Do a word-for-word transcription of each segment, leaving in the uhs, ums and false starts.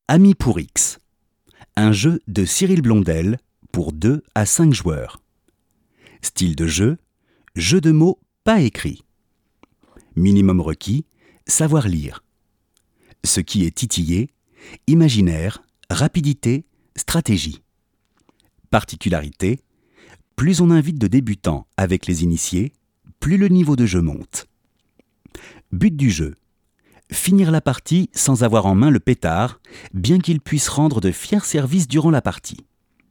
Amis pour X. Un jeu de Cyril Blondel pour deux à cinq joueurs. Style de jeu, jeu de mots pas écrit. Minimum requis, savoir lire. Ce qui est titillé, imaginaire, rapidité, stratégie. Particularité, plus on invite de débutants avec les initiés, plus le niveau de jeu monte. But du jeu, finir la partie sans avoir en main le pétard, bien qu'il puisse rendre de fiers services durant la partie.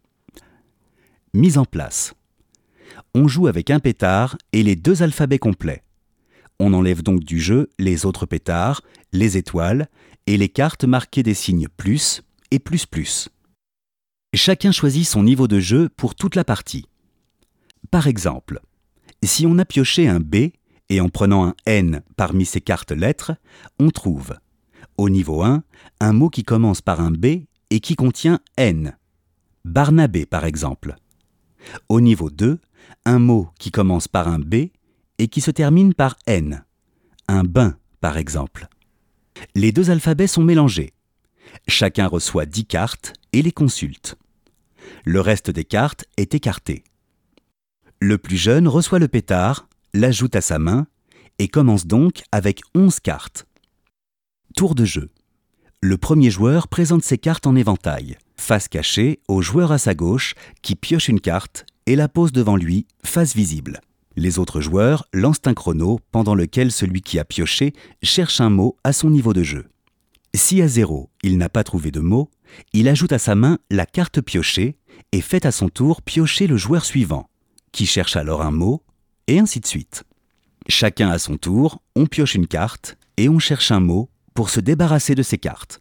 Mise en place. On joue avec un pétard et les deux alphabets complets. On enlève donc du jeu les autres pétards, les étoiles et les cartes marquées des signes plus et plus plus. Chacun choisit son niveau de jeu pour toute la partie. Par exemple, si on a pioché un B et en prenant un N parmi ces cartes lettres, on trouve, au niveau un, un mot qui commence par un B et qui contient N. Barnabé par exemple. Au niveau deux, un mot qui commence par un B et qui se termine par N. Un bain par exemple. Les deux alphabets sont mélangés. Chacun reçoit dix cartes et les consulte. Le reste des cartes est écarté. Le plus jeune reçoit le pétard, l'ajoute à sa main et commence donc avec onze cartes. Tour de jeu. Le premier joueur présente ses cartes en éventail, face cachée au joueur à sa gauche qui pioche une carte et la pose devant lui, face visible. Les autres joueurs lancent un chrono pendant lequel celui qui a pioché cherche un mot à son niveau de jeu. Si à zéro, il n'a pas trouvé de mot, il ajoute à sa main la carte piochée et fait à son tour piocher le joueur suivant, qui cherche alors un mot, et ainsi de suite. Chacun à son tour, on pioche une carte et on cherche un mot pour se débarrasser de ces cartes.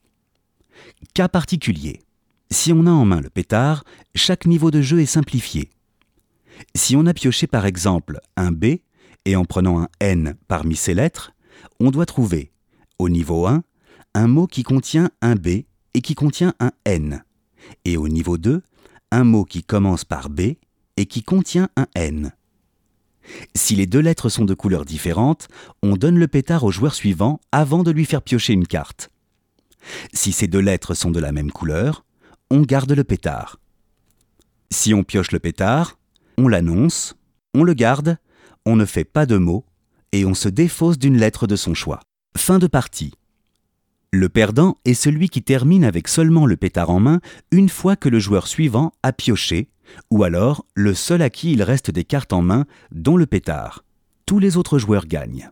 Cas particulier. Si on a en main le pétard, chaque niveau de jeu est simplifié. Si on a pioché par exemple un B et en prenant un N parmi ces lettres, on doit trouver, au niveau un, un mot qui contient un B et qui contient un N, et au niveau deux, un mot qui commence par B et qui contient un N. Si les deux lettres sont de couleurs différentes, on donne le pétard au joueur suivant avant de lui faire piocher une carte. Si ces deux lettres sont de la même couleur, on garde le pétard. Si on pioche le pétard, on l'annonce, on le garde, on ne fait pas de mots et on se défausse d'une lettre de son choix. Fin de partie. Le perdant est celui qui termine avec seulement le pétard en main une fois que le joueur suivant a pioché, ou alors le seul à qui il reste des cartes en main, dont le pétard. Tous les autres joueurs gagnent.